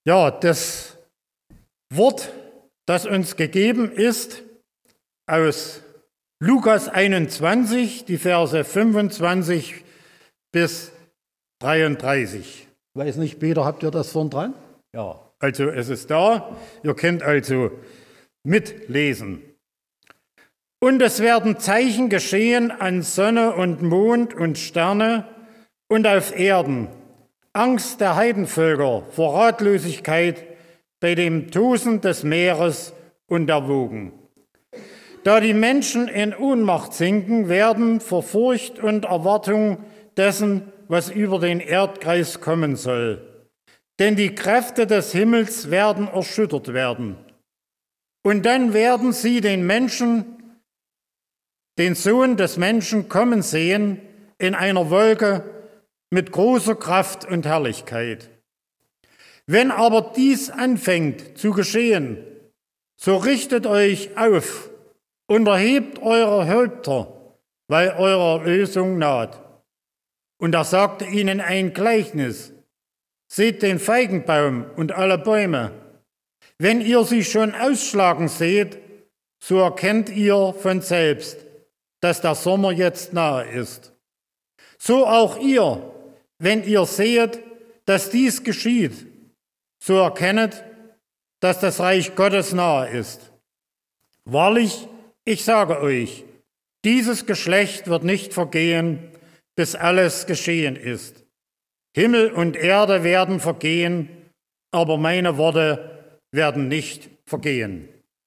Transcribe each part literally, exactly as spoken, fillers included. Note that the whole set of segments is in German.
Ja, das Wort, das uns gegeben ist, aus Lukas einundzwanzig, die Verse fünfundzwanzig bis dreiunddreißig. Ich weiß nicht, Peter, habt ihr das vorn dran? Ja, also es ist da. Ihr könnt also mitlesen. Und es werden Zeichen geschehen an Sonne und Mond und Sterne und auf Erden. Angst der Heidenvölker vor Ratlosigkeit bei dem Tosen des Meeres und der Wogen. Da die Menschen in Ohnmacht sinken werden vor Furcht und Erwartung dessen, was über den Erdkreis kommen soll. Denn die Kräfte des Himmels werden erschüttert werden. Und dann werden sie den Menschen, den Sohn des Menschen kommen sehen in einer Wolke mit großer Kraft und Herrlichkeit. Wenn aber dies anfängt zu geschehen, so richtet euch auf und erhebt eure Häupter, weil eure Erlösung naht. Und er sagte ihnen ein Gleichnis: Seht den Feigenbaum und alle Bäume. Wenn ihr sie schon ausschlagen seht, so erkennt ihr von selbst, dass der Sommer jetzt nahe ist. So auch ihr, wenn ihr seht, dass dies geschieht, so erkennet, dass das Reich Gottes nahe ist. Wahrlich, ich sage euch, dieses Geschlecht wird nicht vergehen, bis alles geschehen ist. Himmel und Erde werden vergehen, aber meine Worte werden nicht vergehen.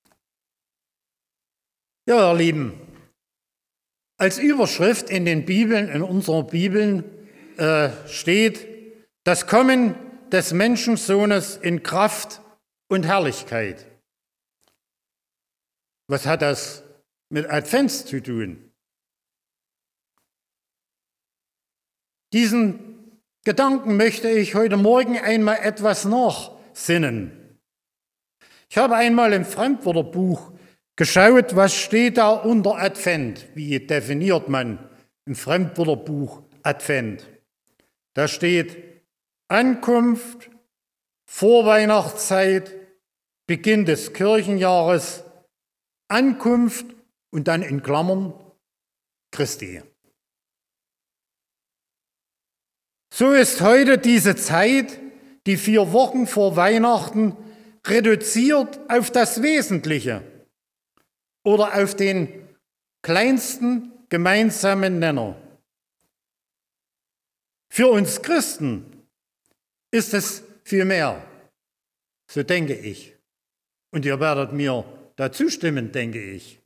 Ja, ihr Lieben, als Überschrift in den Bibeln, in unseren Bibeln, äh, steht das Kommen des Menschensohnes in Kraft und Herrlichkeit. Was hat das mit Advents zu tun? Diesen Gedanken möchte ich heute Morgen einmal etwas nachsinnen. Ich habe einmal im Fremdwörterbuch geschaut, was steht da unter Advent. Wie definiert man im Fremdwörterbuch Advent? Da steht Ankunft, Vorweihnachtszeit, Beginn des Kirchenjahres, Ankunft und dann in Klammern Christi. So ist heute diese Zeit, die vier Wochen vor Weihnachten, reduziert auf das Wesentliche oder auf den kleinsten gemeinsamen Nenner. Für uns Christen ist es viel mehr, so denke ich. Und ihr werdet mir dazu stimmen, denke ich.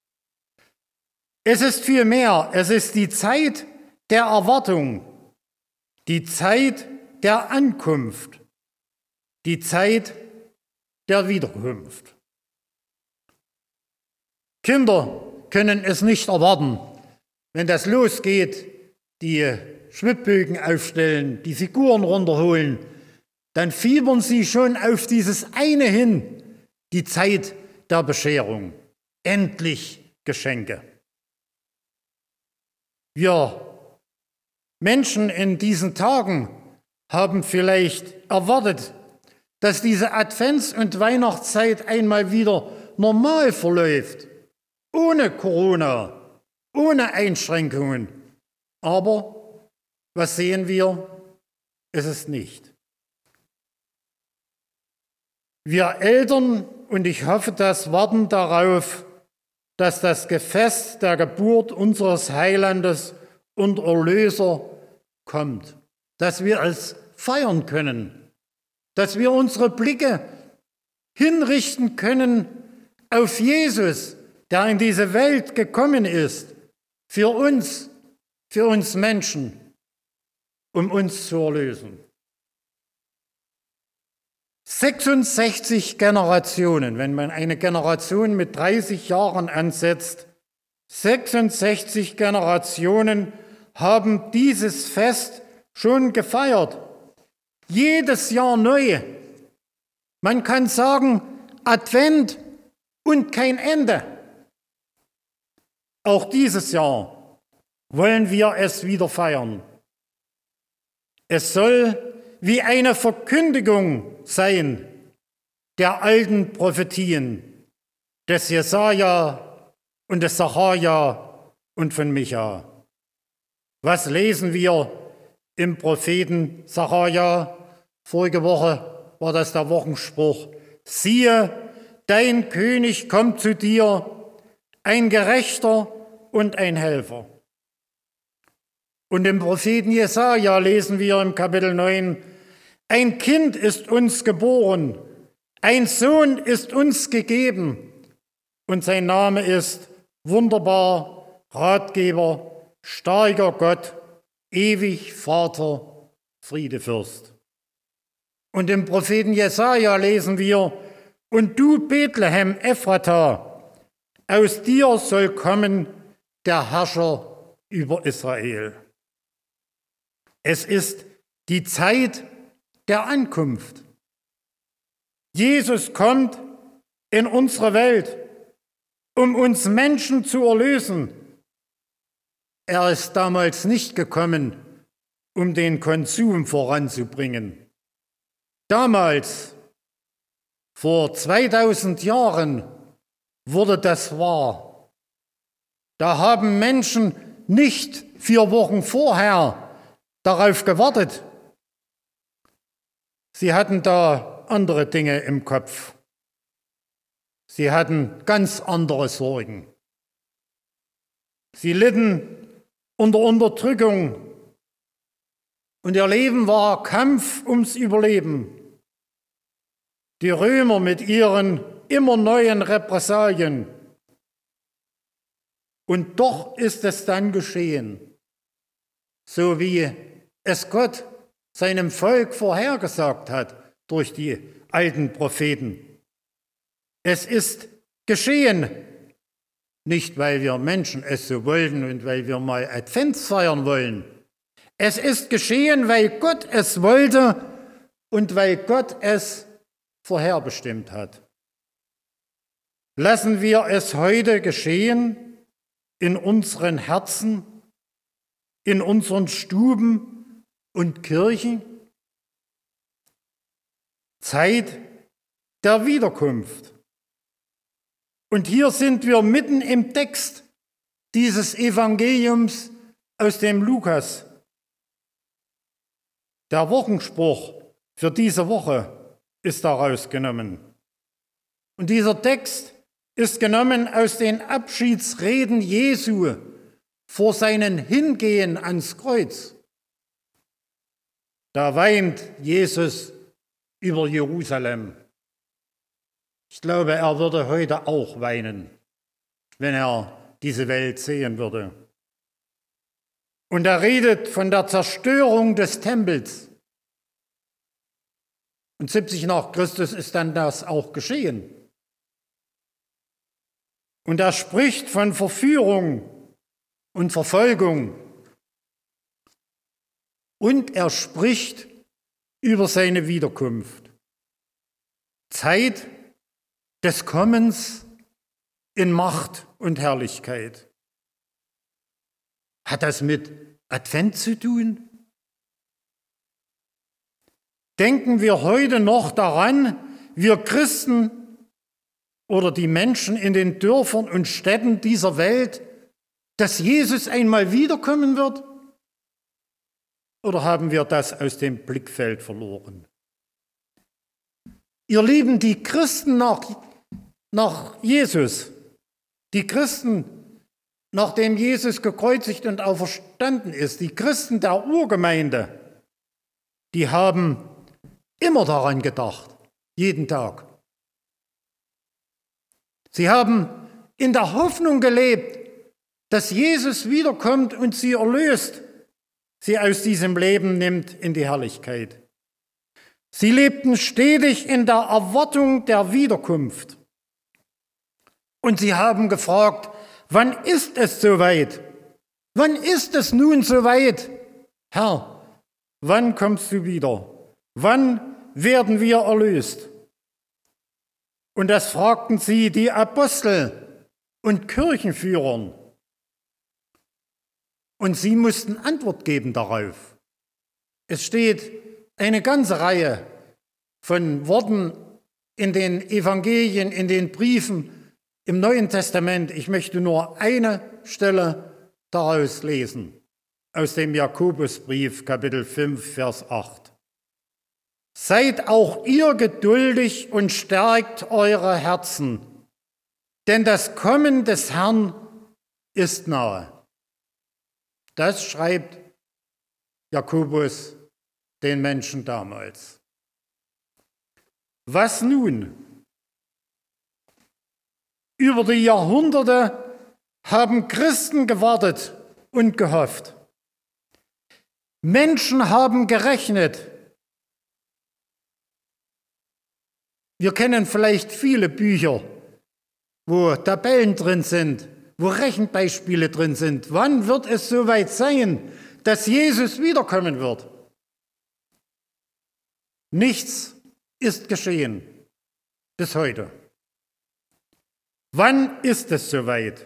Es ist viel mehr, es ist die Zeit der Erwartung, die Zeit der Ankunft, die Zeit der Wiederkunft. Kinder können es nicht erwarten, wenn das losgeht, die Schwibbögen aufstellen, die Figuren runterholen, dann fiebern sie schon auf dieses eine hin, die Zeit der Bescherung. Endlich Geschenke. Wir Menschen in diesen Tagen haben vielleicht erwartet, dass diese Advents- und Weihnachtszeit einmal wieder normal verläuft, ohne Corona, ohne Einschränkungen. Aber was sehen wir? Es ist nicht. Wir Eltern, und ich hoffe, das warten darauf, dass das Fest der Geburt unseres Heilandes und Erlöser kommt, dass wir es feiern können, dass wir unsere Blicke hinrichten können auf Jesus, der in diese Welt gekommen ist, für uns, für uns Menschen, um uns zu erlösen. sechsundsechzig Generationen, wenn man eine Generation mit dreißig Jahren ansetzt, sechsundsechzig Generationen haben dieses Fest schon gefeiert. Jedes Jahr neu. Man kann sagen, Advent und kein Ende. Auch dieses Jahr wollen wir es wieder feiern. Es soll wie eine Verkündigung sein der alten Prophetien des Jesaja und des Sacharja und von Micha. Was lesen wir im Propheten Sacharja? Vorige Woche war das der Wochenspruch. Siehe, dein König kommt zu dir, ein Gerechter und ein Helfer. Und im Propheten Jesaja lesen wir im Kapitel neun, ein Kind ist uns geboren, ein Sohn ist uns gegeben und sein Name ist Wunderbar, Ratgeber, starker Gott, ewig Vater, Friedefürst. Und im Propheten Jesaja lesen wir, und du Bethlehem Ephrata, aus dir soll kommen der Herrscher über Israel. Es ist die Zeit der Ankunft. Jesus kommt in unsere Welt, um uns Menschen zu erlösen. Er ist damals nicht gekommen, um den Konsum voranzubringen. Damals, vor zweitausend Jahren, wurde das wahr. Da haben Menschen nicht vier Wochen vorher darauf gewartet. Sie hatten da andere Dinge im Kopf. Sie hatten ganz andere Sorgen. Sie litten unter Unterdrückung und ihr Leben war Kampf ums Überleben. Die Römer mit ihren immer neuen Repressalien. Und doch ist es dann geschehen, so wie es Gott seinem Volk vorhergesagt hat durch die alten Propheten. Es ist geschehen, nicht weil wir Menschen es so wollten und weil wir mal Advent feiern wollen. Es ist geschehen, weil Gott es wollte und weil Gott es vorherbestimmt hat. Lassen wir es heute geschehen in unseren Herzen, in unseren Stuben und Kirchen. Zeit der Wiederkunft. Und hier sind wir mitten im Text dieses Evangeliums aus dem Lukas. Der Wochenspruch für diese Woche ist daraus genommen. Und dieser Text ist genommen aus den Abschiedsreden Jesu vor seinem Hingehen ans Kreuz. Da weint Jesus über Jerusalem. Ich glaube, er würde heute auch weinen, wenn er diese Welt sehen würde. Und er redet von der Zerstörung des Tempels. Und siebzig nach Christus ist dann das auch geschehen. Und er spricht von Verführung und Verfolgung. Und er spricht über seine Wiederkunft. Zeit des Kommens in Macht und Herrlichkeit. Hat das mit Advent zu tun? Denken wir heute noch daran, wir Christen oder die Menschen in den Dörfern und Städten dieser Welt, dass Jesus einmal wiederkommen wird? Oder haben wir das aus dem Blickfeld verloren? Ihr Lieben, die Christen nach, nach Jesus, die Christen, nachdem Jesus gekreuzigt und auferstanden ist, die Christen der Urgemeinde, die haben immer daran gedacht, jeden Tag. Sie haben in der Hoffnung gelebt, dass Jesus wiederkommt und sie erlöst, sie aus diesem Leben nimmt in die Herrlichkeit. Sie lebten stetig in der Erwartung der Wiederkunft. Und sie haben gefragt, wann ist es soweit? Wann ist es nun soweit? Herr, wann kommst du wieder? Wann werden wir erlöst? Und das fragten sie die Apostel und Kirchenführern. Und sie mussten Antwort geben darauf. Es steht eine ganze Reihe von Worten in den Evangelien, in den Briefen im Neuen Testament. Ich möchte nur eine Stelle daraus lesen, aus dem Jakobusbrief, Kapitel fünf, Vers acht. Seid auch ihr geduldig und stärkt eure Herzen, denn das Kommen des Herrn ist nahe. Das schreibt Jakobus den Menschen damals. Was nun? Über die Jahrhunderte haben Christen gewartet und gehofft. Menschen haben gerechnet. Wir kennen vielleicht viele Bücher, wo Tabellen drin sind, wo Rechenbeispiele drin sind. Wann wird es soweit sein, dass Jesus wiederkommen wird? Nichts ist geschehen bis heute. Wann ist es soweit?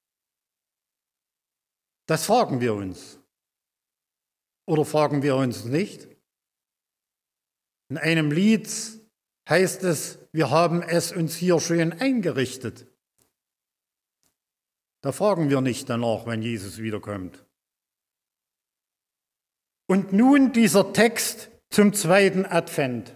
Das fragen wir uns. Oder fragen wir uns nicht? In einem Lied heißt es, wir haben es uns hier schön eingerichtet. Da fragen wir nicht danach, wenn Jesus wiederkommt. Und nun dieser Text zum zweiten Advent.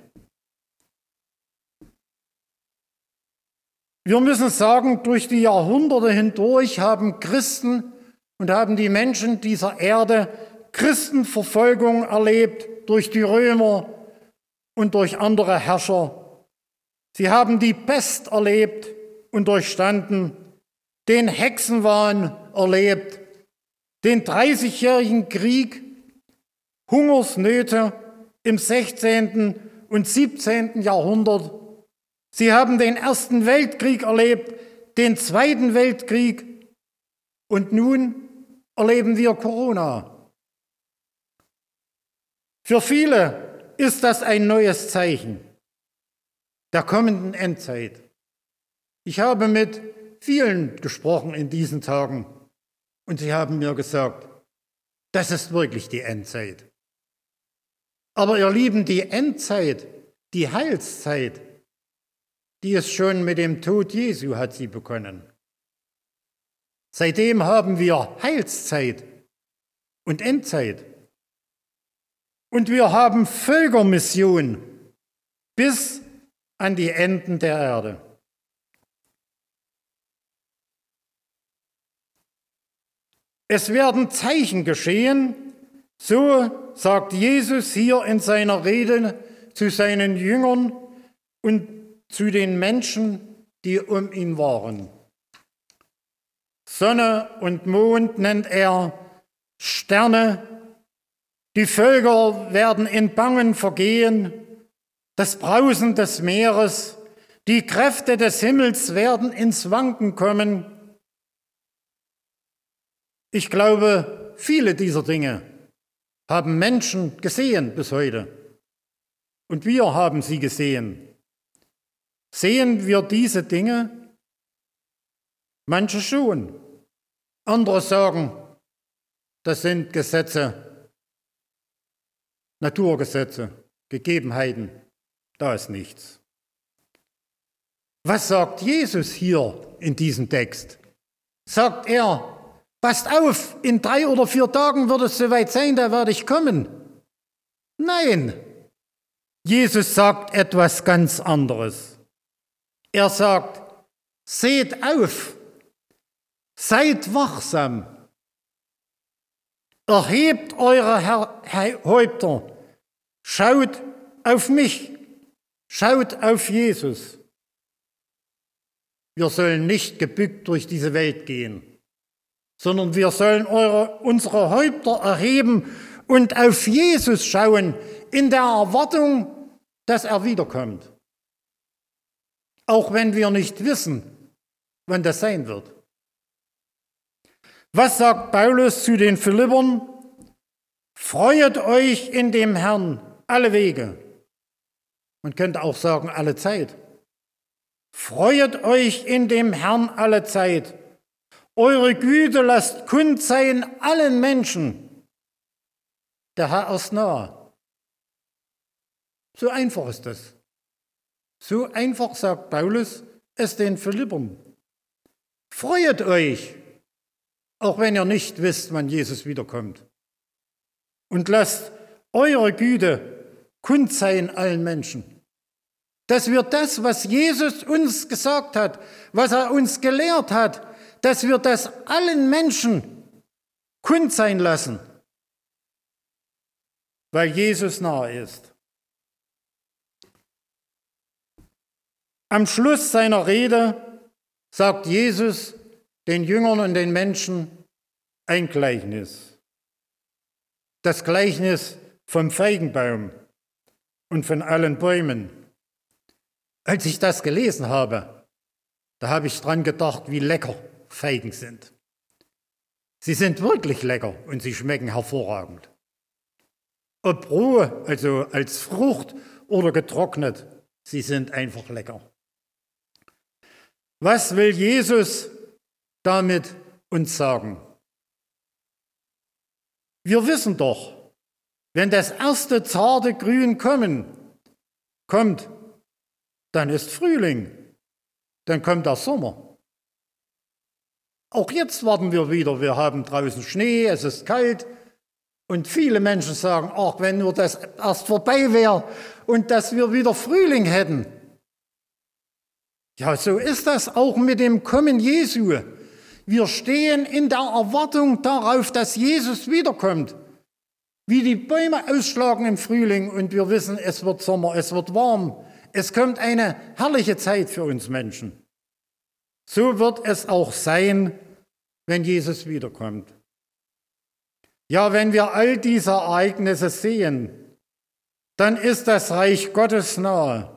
Wir müssen sagen, durch die Jahrhunderte hindurch haben Christen und haben die Menschen dieser Erde Christenverfolgung erlebt durch die Römer und durch andere Herrscher. Sie haben die Pest erlebt und durchstanden, den Hexenwahn erlebt, den dreißigjährigen Krieg, Hungersnöte im sechzehnten und siebzehnten Jahrhundert. Sie haben den Ersten Weltkrieg erlebt, den Zweiten Weltkrieg und nun erleben wir Corona. Für viele ist das ein neues Zeichen der kommenden Endzeit. Ich habe mit vielen gesprochen in diesen Tagen und sie haben mir gesagt, das ist wirklich die Endzeit. Aber ihr Lieben, die Endzeit, die Heilszeit, die ist schon mit dem Tod Jesu hat sie begonnen. Seitdem haben wir Heilszeit und Endzeit. Und wir haben Völkermission bis an die Enden der Erde. Es werden Zeichen geschehen, so sagt Jesus hier in seiner Rede zu seinen Jüngern und zu den Menschen, die um ihn waren. Sonne und Mond nennt er, Sterne, die Völker werden in Bangen vergehen, das Brausen des Meeres, die Kräfte des Himmels werden ins Wanken kommen. Ich glaube, viele dieser Dinge haben Menschen gesehen bis heute. Und wir haben sie gesehen. Sehen wir diese Dinge? Manche schon. Andere sagen, das sind Gesetze, Naturgesetze, Gegebenheiten. Da ist nichts. Was sagt Jesus hier in diesem Text? Sagt er, passt auf, in drei oder vier Tagen wird es soweit sein, da werde ich kommen. Nein, Jesus sagt etwas ganz anderes. Er sagt, seht auf, seid wachsam, erhebt eure Häupter, schaut auf mich, schaut auf Jesus. Wir sollen nicht gebückt durch diese Welt gehen, sondern wir sollen eure, unsere Häupter erheben und auf Jesus schauen, in der Erwartung, dass er wiederkommt. Auch wenn wir nicht wissen, wann das sein wird. Was sagt Paulus zu den Philippern? Freuet euch in dem Herrn alle Wege. Man könnte auch sagen, alle Zeit. Freuet euch in dem Herrn alle Zeit. Eure Güte lasst kund sein allen Menschen. Der Herr ist nahe. So einfach ist das. So einfach sagt Paulus es den Philippern. Freut euch, auch wenn ihr nicht wisst, wann Jesus wiederkommt. Und lasst eure Güte kund sein allen Menschen. Dass wir das, was Jesus uns gesagt hat, was er uns gelehrt hat, dass wir das allen Menschen kund sein lassen, weil Jesus nahe ist. Am Schluss seiner Rede sagt Jesus den Jüngern und den Menschen ein Gleichnis. Das Gleichnis vom Feigenbaum und von allen Bäumen. Als ich das gelesen habe, da habe ich dran gedacht, wie lecker Feigen sind. Sie sind wirklich lecker und sie schmecken hervorragend. Ob roh, also als Frucht oder getrocknet, sie sind einfach lecker. Was will Jesus damit uns sagen? Wir wissen doch, wenn das erste zarte Grün kommen, kommt, dann ist Frühling, dann kommt der Sommer. Auch jetzt warten wir wieder, wir haben draußen Schnee, es ist kalt und viele Menschen sagen, ach, wenn nur das erst vorbei wäre und dass wir wieder Frühling hätten. Ja, so ist das auch mit dem Kommen Jesu. Wir stehen in der Erwartung darauf, dass Jesus wiederkommt. Wie die Bäume ausschlagen im Frühling und wir wissen, es wird Sommer, es wird warm. Es kommt eine herrliche Zeit für uns Menschen. So wird es auch sein, wenn Jesus wiederkommt. Ja, wenn wir all diese Ereignisse sehen, dann ist das Reich Gottes nahe.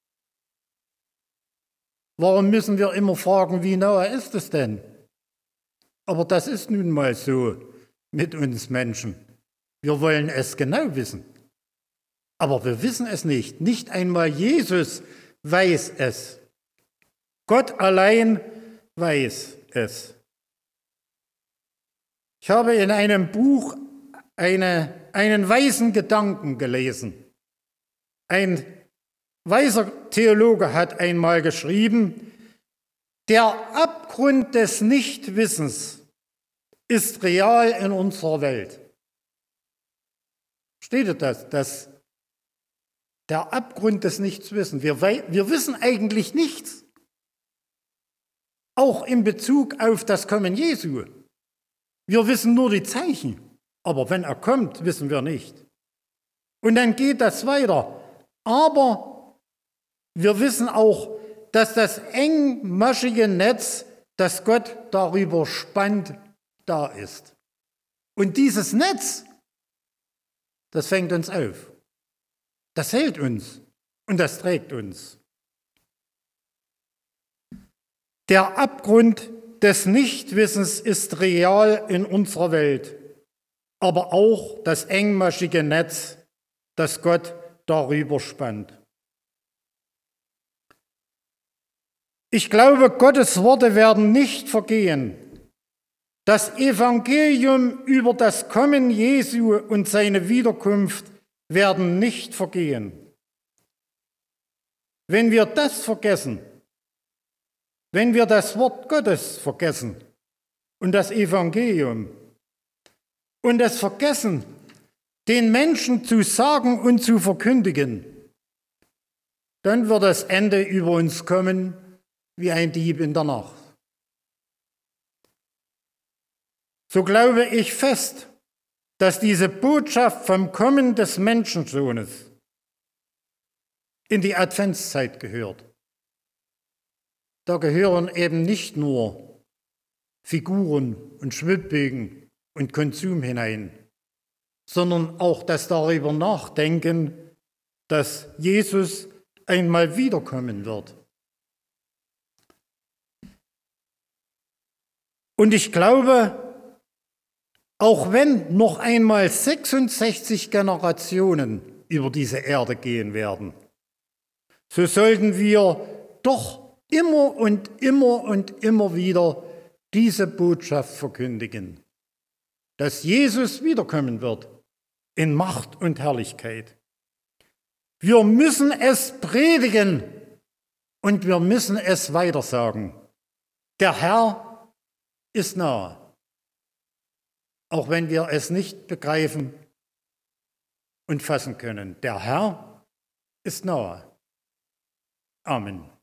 Warum müssen wir immer fragen, wie nahe ist es denn? Aber das ist nun mal so mit uns Menschen. Wir wollen es genau wissen. Aber wir wissen es nicht. Nicht einmal Jesus weiß es. Gott allein weiß es. Ich habe in einem Buch eine, einen weisen Gedanken gelesen. Ein weiser Theologe hat einmal geschrieben, der Abgrund des Nichtwissens ist real in unserer Welt. Steht das, dass der Abgrund des Nichtswissens, wir, wir wissen eigentlich nichts, auch in Bezug auf das Kommen Jesu. Wir wissen nur die Zeichen, aber wenn er kommt, wissen wir nicht. Und dann geht das weiter. Aber wir wissen auch, dass das engmaschige Netz, das Gott darüber spannt, da ist. Und dieses Netz, das fängt uns auf. Das hält uns und das trägt uns. Der Abgrund des Nichtwissens ist real in unserer Welt, aber auch das engmaschige Netz, das Gott darüber spannt. Ich glaube, Gottes Worte werden nicht vergehen. Das Evangelium über das Kommen Jesu und seine Wiederkunft werden nicht vergehen. Wenn wir das vergessen, wenn wir das Wort Gottes vergessen und das Evangelium und es vergessen, den Menschen zu sagen und zu verkündigen, dann wird das Ende über uns kommen wie ein Dieb in der Nacht. So glaube ich fest, dass diese Botschaft vom Kommen des Menschensohnes in die Adventszeit gehört. Da gehören eben nicht nur Figuren und Schwibbögen und Konsum hinein, sondern auch das darüber nachdenken, dass Jesus einmal wiederkommen wird. Und ich glaube, auch wenn noch einmal sechsundsechzig Generationen über diese Erde gehen werden, so sollten wir doch immer und immer und immer wieder diese Botschaft verkündigen, dass Jesus wiederkommen wird in Macht und Herrlichkeit. Wir müssen es predigen und wir müssen es weitersagen. Der Herr ist nahe, auch wenn wir es nicht begreifen und fassen können. Der Herr ist nahe. Amen.